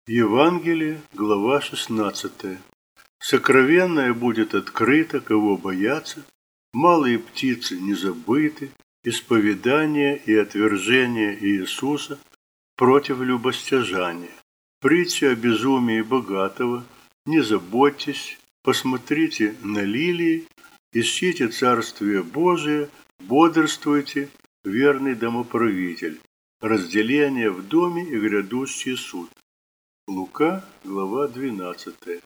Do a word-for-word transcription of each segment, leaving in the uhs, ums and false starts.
Евангелие, глава шестнадцатая. Сокровенное будет открыто, кого боятся, малые птицы не забыты, исповедание и отвержение Иисуса против любостяжания. Притча о безумии богатого: не заботьтесь, посмотрите на лилии, ищите Царствие Божие, бодрствуйте, верный домоправитель. Разделение в доме и грядущий суд. Лука, глава двенадцатая.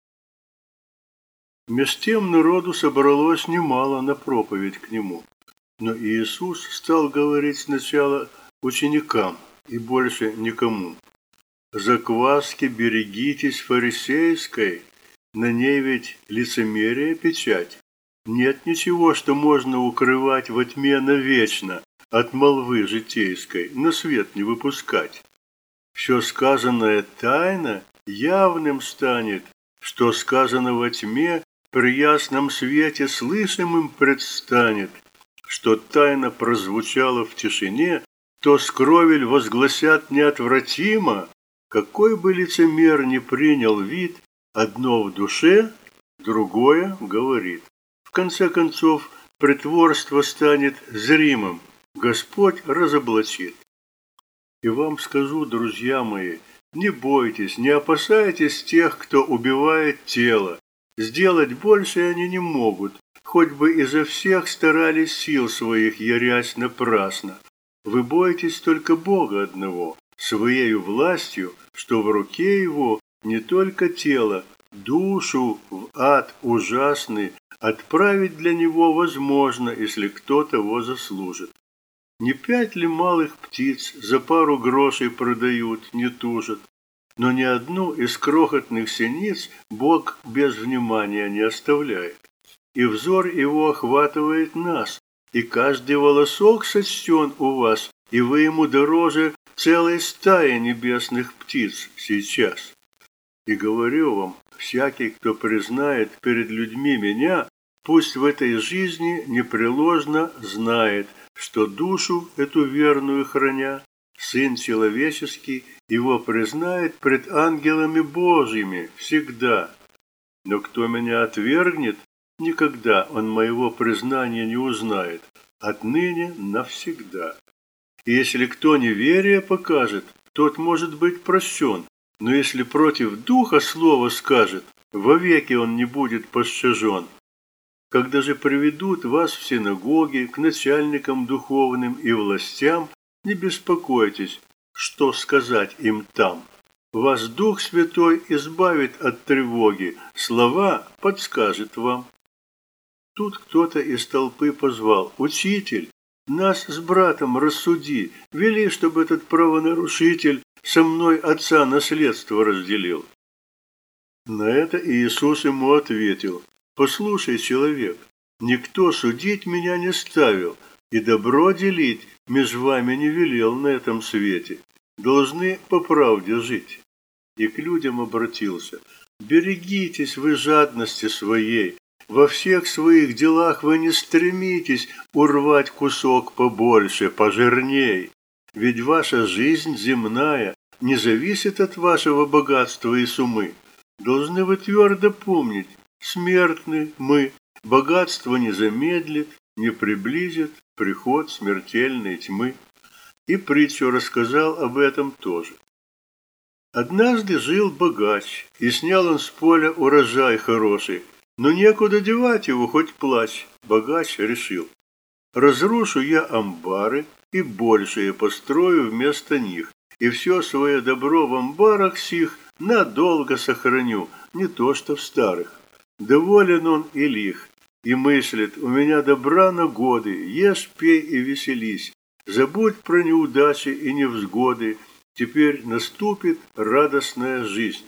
Меж тем народу собралось немало на проповедь к нему. Но Иисус стал говорить сначала ученикам и больше никому. «Закваски берегитесь фарисейской, на ней ведь лицемерие печать. Нет ничего, что можно укрывать во тьме навечно, от молвы житейской на свет не выпускать. Все сказанное тайно явным станет, что сказано во тьме при ясном свете слышимым предстанет, что тайно прозвучало в тишине, то скровель возгласят неотвратимо. Какой бы лицемер ни принял вид, одно в душе, другое говорит. В конце концов, притворство станет зримым, Господь разоблачит. И вам скажу, друзья мои, не бойтесь, не опасайтесь тех, кто убивает тело. Сделать больше они не могут, хоть бы изо всех старались сил своих, ярясь напрасно. Вы бойтесь только Бога одного, своею властью, что в руке Его не только тело, душу в ад ужасный отправить для Него возможно, если кто того заслужит. Не пять ли малых птиц за пару грошей продают, не тужат? Но ни одну из крохотных синиц Бог без внимания не оставляет. И взор Его охватывает нас, и каждый волосок сочтен у вас, и вы Ему дороже целой стаи небесных птиц сейчас. И говорю вам, всякий, кто признает перед людьми Меня, пусть в этой жизни непреложно знает, что душу эту верную храня, Сын Человеческий Его признает пред ангелами Божьими всегда. Но кто Меня отвергнет, никогда он моего признания не узнает, отныне навсегда. И если кто неверие покажет, тот может быть прощен, но если против Духа слово скажет, вовеки он не будет пощажен. Когда же приведут вас в синагоги к начальникам духовным и властям, не беспокойтесь, что сказать им там. Вас Дух Святой избавит от тревоги, слова подскажет вам. Тут кто-то из толпы позвал: «Учитель, нас с братом рассуди, вели, чтобы этот правонарушитель со мной отца наследство разделил». На это Иисус ему ответил: «Послушай, человек, никто судить меня не ставил, и добро делить меж вами не велел на этом свете. Должны по правде жить». И к людям обратился: «Берегитесь вы жадности своей, во всех своих делах вы не стремитесь урвать кусок побольше, пожирней, ведь ваша жизнь земная не зависит от вашего богатства и сумы. Должны вы твердо помнить, смертны мы, богатство не замедлит, не приблизит приход смертельной тьмы». И притчу рассказал об этом тоже. Однажды жил богач, и снял он с поля урожай хороший, но некуда девать его, хоть плачь. Богач решил: разрушу я амбары и большие построю вместо них, и все свое добро в амбарах сих надолго сохраню, не то что в старых. Доволен он и лих, и мыслит: у меня добра на годы, ешь, пей и веселись, забудь про неудачи и невзгоды, теперь наступит радостная жизнь.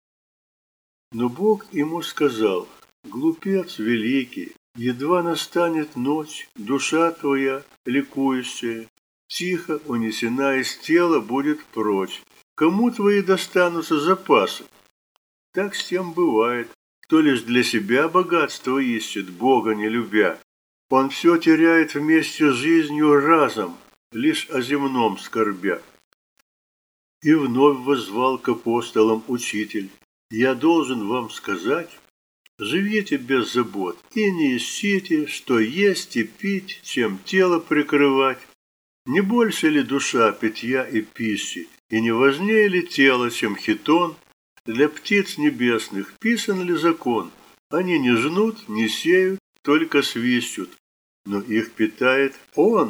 Но Бог ему сказал: глупец великий, едва настанет ночь, душа твоя, ликующая, тихо унесена из тела будет прочь. Кому твои достанутся запасы? Так с тем бывает, кто лишь для себя богатство ищет, Бога не любя. Он все теряет вместе с жизнью разом, лишь о земном скорбя. И вновь воззвал к апостолам учитель: «Я должен вам сказать, живите без забот и не ищите, что есть и пить, чем тело прикрывать. Не больше ли душа питья и пищи, и не важнее ли тело, чем хитон? Для птиц небесных писан ли закон? Они не жнут, не сеют, только свищут, но их питает Он.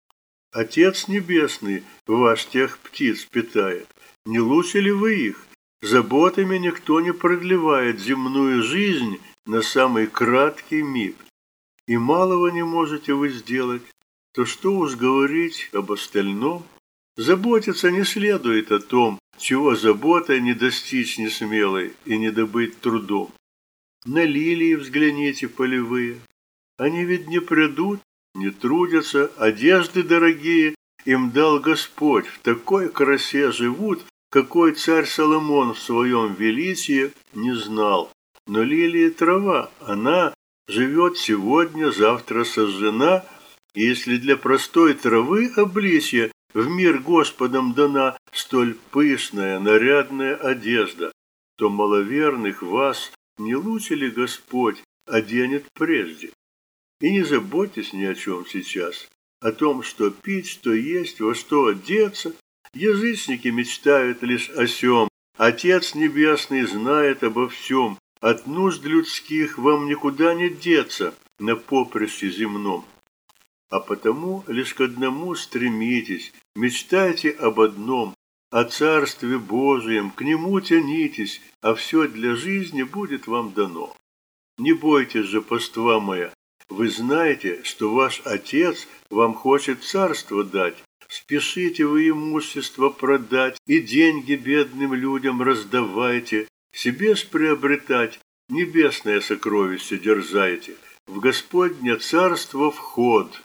Отец Небесный ваш тех птиц питает. Не лучше ли вы их? Заботами никто не продлевает земную жизнь на самый краткий миг. И малого не можете вы сделать, то что уж говорить об остальном? Заботиться не следует о том, чего заботой не достичь несмелой и не добыть трудом. На лилии взгляните полевые. Они ведь не придут, не трудятся, одежды дорогие им дал Господь, в такой красе живут, какой царь Соломон в своем величии не знал. Но лилия трава, она живет сегодня, завтра сожжена, и если для простой травы обличья в мир Господом дана столь пышная, нарядная одежда, то маловерных вас не лучше ли Господь оденет прежде? И не заботьтесь ни о чем сейчас, о том, что пить, что есть, во что одеться. Язычники мечтают лишь о сем. Отец Небесный знает обо всем. От нужд людских вам никуда не деться на поприще земном. А потому лишь к одному стремитесь, мечтайте об одном, о Царстве Божием, к Нему тянитесь, а все для жизни будет вам дано. Не бойтесь же, паства моя, вы знаете, что ваш Отец вам хочет царство дать. Спешите вы имущество продать и деньги бедным людям раздавайте, себе ж приобретать небесное сокровище дерзайте, в Господне царство вход.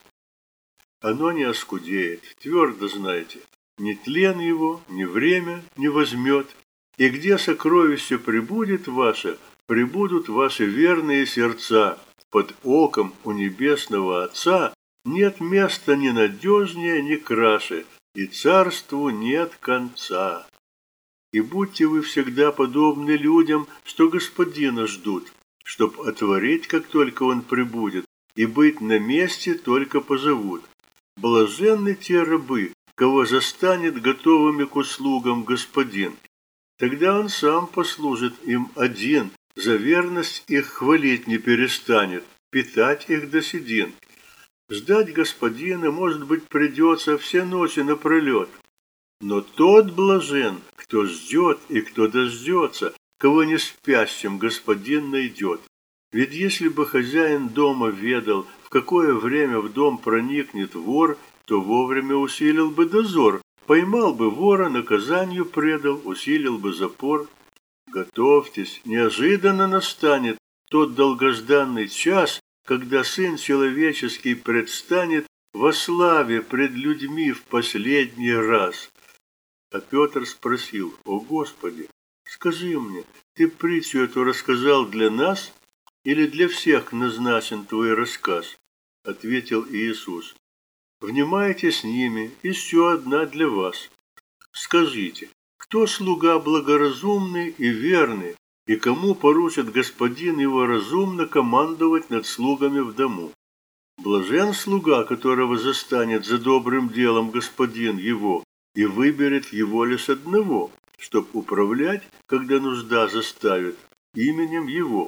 Оно не оскудеет, твердо знайте, ни тлен его, ни время не возьмет, и где сокровище прибудет ваше, прибудут ваши верные сердца. Под оком у небесного Отца нет места ни надежнее, ни краше, и царству нет конца. И будьте вы всегда подобны людям, что Господина ждут, чтоб отворить, как только Он прибудет, и быть на месте только позовут. Блаженны те рабы, кого застанет готовыми к услугам Господин. Тогда Он сам послужит им один, за верность их хвалить не перестанет, питать их до седин. Ждать Господина, может быть, придется все ночи напролет. Но тот блажен, кто ждет и кто дождется, кого не спящим Господин найдет. Ведь если бы хозяин дома ведал, в какое время в дом проникнет вор, то вовремя усилил бы дозор, поймал бы вора, наказанию предал, усилил бы запор. Готовьтесь, неожиданно настанет тот долгожданный час, когда Сын Человеческий предстанет во славе пред людьми в последний раз. А Петр спросил: «О Господи, скажи мне, ты притчу эту рассказал для нас или для всех назначен твой рассказ?» Ответил Иисус: «Внимайте с ними, еще одна для вас. Скажите, кто слуга благоразумный и верный, и кому поручит господин его разумно командовать над слугами в дому? Блажен слуга, которого застанет за добрым делом господин его, и выберет его лишь одного, чтоб управлять, когда нужда заставит, именем его.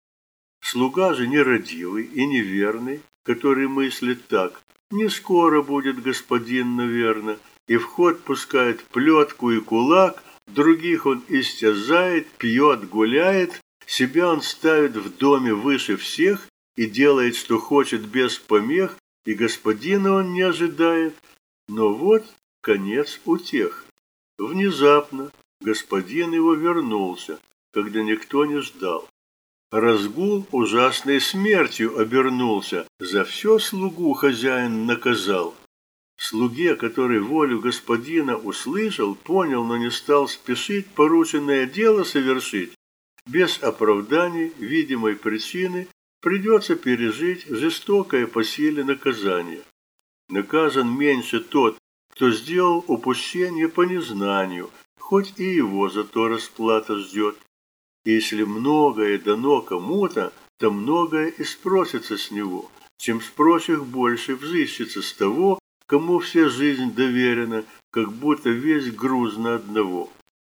Слуга же нерадивый и неверный, который мыслит так: не скоро будет господин, наверно, и в ход пускает плетку и кулак, других он истязает, пьет, гуляет, себя он ставит в доме выше всех и делает, что хочет, без помех, и господина он не ожидает. Но вот конец утех. Внезапно господин его вернулся, когда никто не ждал. Разгул ужасной смертью обернулся, за все слугу хозяин наказал. Слуге, который волю господина услышал, понял, но не стал спешить порученное дело совершить, без оправданий, видимой причины, придется пережить жестокое по силе наказание. Наказан меньше тот, кто сделал упущение по незнанию, хоть и его зато расплата ждет. Если многое дано кому-то, то многое и спросится с него. Чем с прочих больше взыщется с того, кому вся жизнь доверена, как будто весь груз на одного.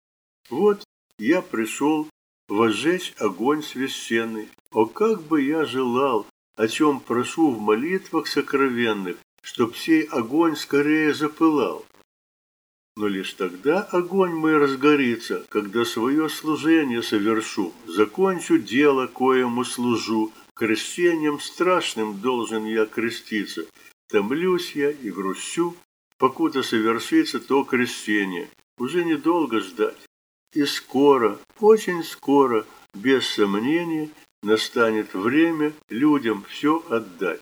Вот я пришел возжечь огонь священный. О, как бы я желал, о чем прошу в молитвах сокровенных, чтоб сей огонь скорее запылал. Но лишь тогда огонь мой разгорится, когда свое служение совершу, закончу дело, коему служу, крещением страшным должен я креститься. Томлюсь я и грущу, покуда совершится то крещение. Уже недолго ждать. И скоро, очень скоро, без сомнения, настанет время людям все отдать.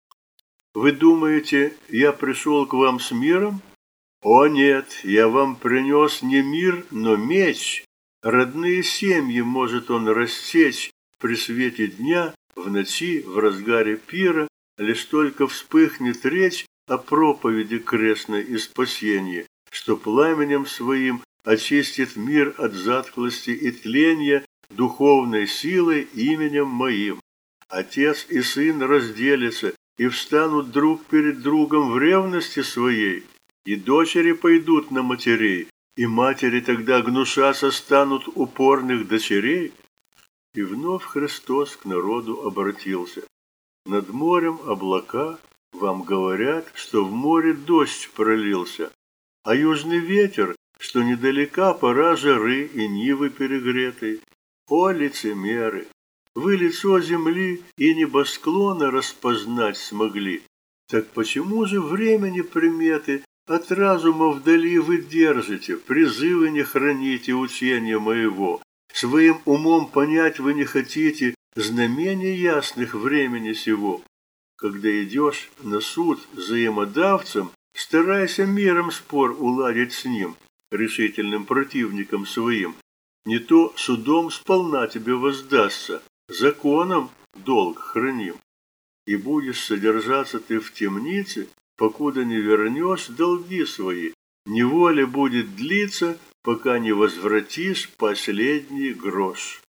Вы думаете, я пришел к вам с миром? О нет, я вам принес не мир, но меч. Родные семьи может он рассечь при свете дня, в ночи, в разгаре пира, лишь только вспыхнет речь о проповеди крестной и спасении, что пламенем своим очистит мир от затхлости и тления духовной силой именем моим. Отец и сын разделятся и встанут друг перед другом в ревности своей, и дочери пойдут на матерей, и матери тогда гнушаться станут упорных дочерей. И вновь Христос к народу обратился. Над морем облака, вам говорят, что в море дождь пролился, а южный ветер, что недалека пора жары и нивы перегретой. О, лицемеры! Вы лицо земли и небосклона распознать смогли. Так почему же времени приметы от разума вдали вы держите, призывы не храните учения моего? Своим умом понять вы не хотите знамений ясных времени сего. Когда идешь на суд взаимодавцем, старайся миром спор уладить с ним, решительным противником своим. Не то судом сполна тебе воздастся, законом долг храним. И будешь содержаться ты в темнице, покуда не вернешь долги свои. Неволя будет длиться, пока не возвратишь последний грош.